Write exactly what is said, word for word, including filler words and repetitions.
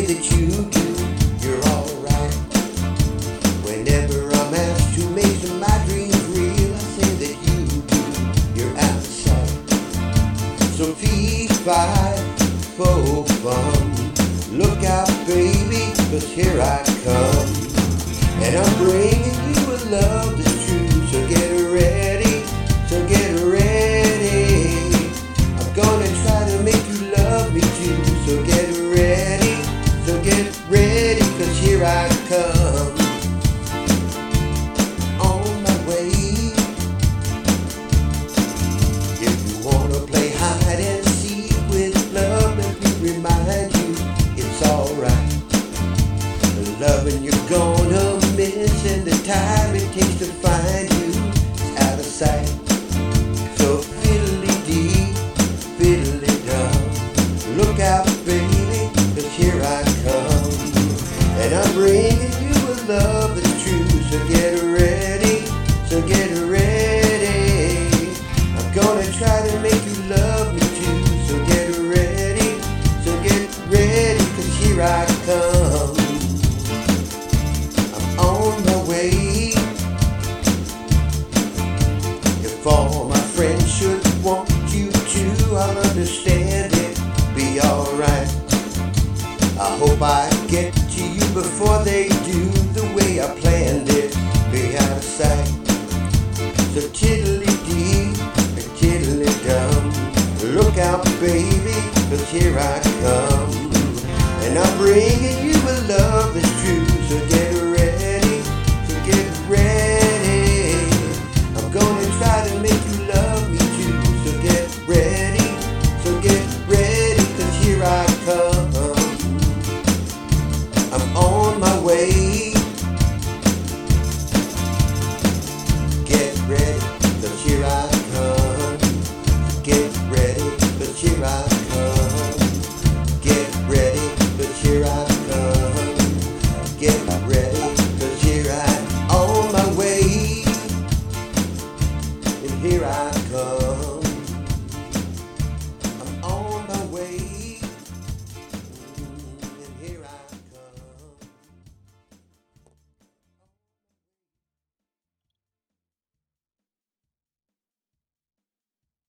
that you do, you're alright. Whenever I'm asked to make my dreams real, I say that you do, you're out of sight. So fee, fi, fo, fum, look out baby, 'cause here I come. And I'm bringing you a love that's true, so get ready, so get ready. I'm gonna try to make you love me too, so get ready, so get ready, 'cause here I come. On my way. If you wanna play hide and seek with love, let me remind you, it's alright. The loving you're gonna miss and the time it takes to find you is out of sight. So fiddly-dee, fiddly-dum, look out baby, 'cause here I come. And I'm bringing you a love that's true, so get ready, so get ready. I'm gonna try to make you love me too, so get ready, so get ready, 'cause here I come. I'm on my way. If all my friends should want you to, I'll understand it, be alright. I hope I get to you before they do, the way I planned it, be out of sight. So tiddly-dee, tiddly-dum, look out baby, 'cause here I come. And I'm bringing you a love that's true, so get ready, so get ready. I'm gonna try to make you love me too, so get ready, so get ready, 'cause here I come. I'm on my way. Get ready, 'cause here I come. Get ready, 'cause here I come.